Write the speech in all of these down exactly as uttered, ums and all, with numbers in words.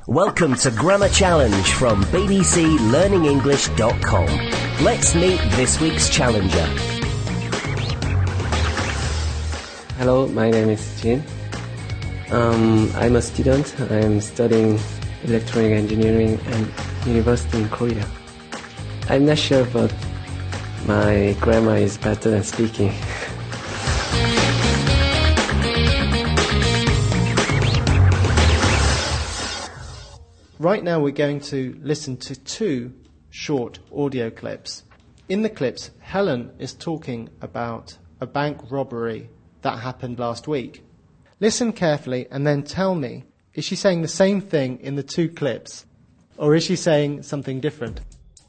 Welcome to Grammar Challenge from b b c learning english dot com. Let's meet this week's challenger. Hello, my name is Jin. Um, I'm a student. I'm studying electronic engineering at university in Korea. I'm not sure, but my grammar is better than speaking. Right now we're going to listen to two short audio clips. In the clips, Helen is talking about a bank robbery that happened last week. Listen carefully and then tell me, is she saying the same thing in the two clips, or is she saying something different?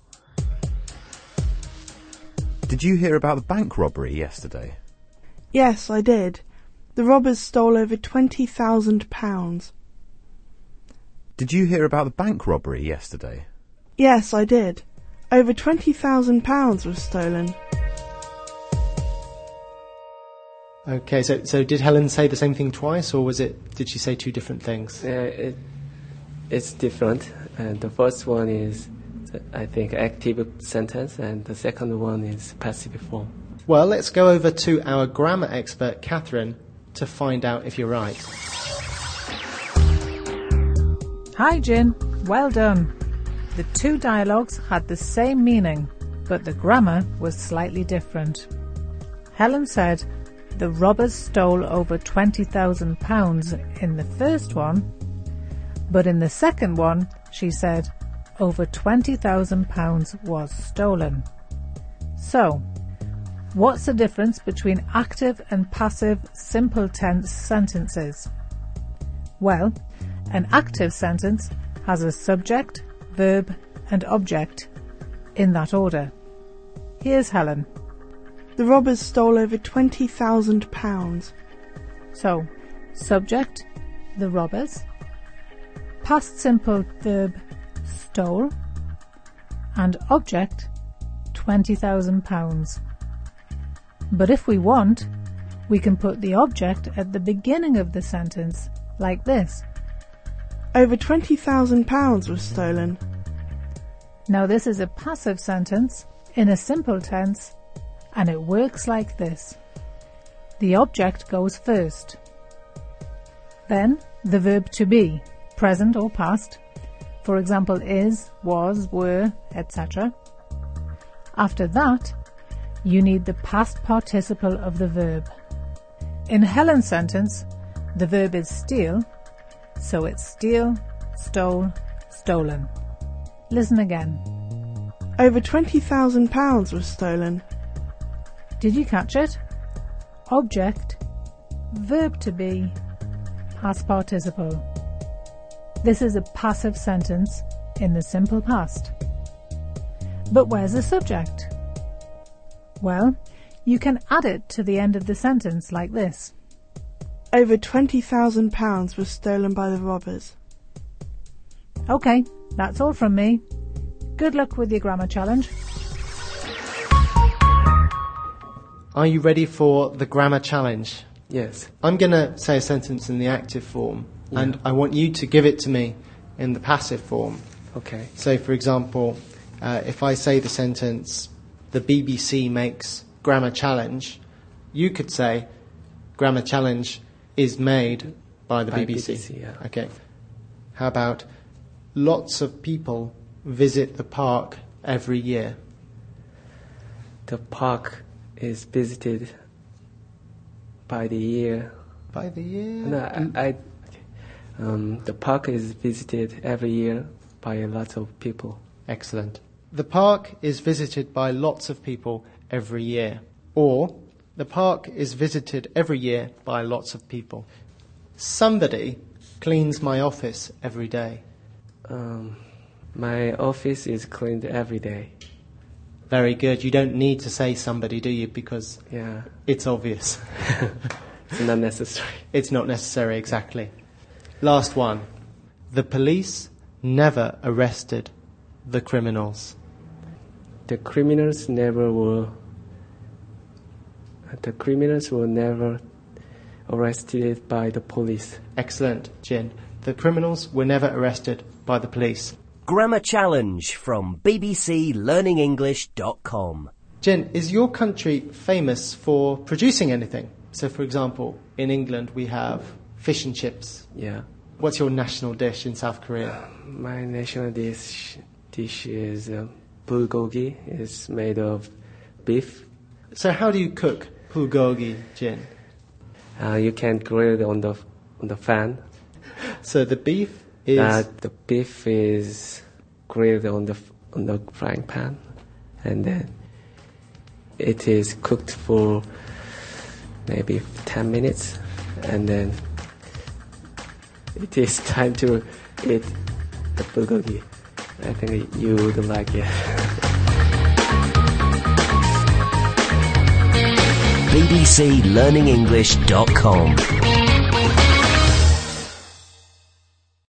Did you hear about the bank robbery yesterday? Yes, I did. The robbers stole over twenty thousand pounds. Did you hear about the bank robbery yesterday? Yes, I did. Over twenty thousand pounds was stolen. Okay, so so did Helen say the same thing twice, or was it? Did she say two different things? Yeah, it, it's different. And the first one is, I think, active sentence, and the second one is passive form. Well, let's go over to our grammar expert, Catherine, to find out if you're right. Hi, Jin. Well done. The two dialogues had the same meaning, but the grammar was slightly different. Helen said the robbers stole over twenty thousand pounds in the first one, but in the second one, she said over twenty thousand pounds was stolen. So, what's the difference between active and passive simple tense sentences? Well, an active sentence has a subject, verb and object in that order. Here's Helen. The robbers stole over twenty thousand pounds. So, subject, the robbers, past simple verb, stole, and object, twenty thousand pounds. But if we want, we can put the object at the beginning of the sentence, like this. Over twenty thousand pounds was stolen. Now this is a passive sentence in a simple tense, and it works like this. The object goes first. Then the verb to be, present or past, for example is, was, were, et cetera. After that, you need the past participle of the verb. In Helen's sentence, the verb is steal, so it's steal, stole, stolen. Listen again. Over twenty thousand pounds was stolen. Did you catch it? Object, verb to be, past participle. This is a passive sentence in the simple past. But where's the subject? Well, you can add it to the end of the sentence like this. Over twenty thousand pounds was stolen by the robbers. Okay, that's all from me. Good luck with your grammar challenge. Are you ready for the grammar challenge? Yes. I'm going to say a sentence in the active form, Yeah. and I want you to give it to me in the passive form. Okay. So, for example, uh, if I say the sentence, the B B C makes grammar challenge, you could say, grammar challenge is made by the By B B C. B B C, yeah. Okay. How about, lots of people visit the park every year? The park is visited by the year. By the year? No, I, I um, the park is visited every year by a lot of people. Excellent. The park is visited by lots of people every year. Or, the park is visited every year by lots of people. Somebody cleans my office every day. Um, my office is cleaned every day. Very good. You don't need to say somebody, do you? Because Yeah. it's obvious. It's not necessary. It's not necessary, exactly. Last one. The police never arrested the criminals. The criminals never were. The criminals were never arrested by the police. Excellent, Jin. The criminals were never arrested by the police. Grammar Challenge from B B C Learning English dot com. Jin, is your country famous for producing anything? So, for example, in England we have fish and chips. Yeah. What's your national dish in South Korea? My national dish dish is uh, bulgogi. It's made of beef. So how do you cook bulgogi, Jin? Uh, you can grill it on the on the fan. So the beef is... Uh, the beef is grilled on the on the frying pan, and then it is cooked for maybe ten minutes, and then it is time to eat the bulgogi. I think you would like it. B B C Learning English dot com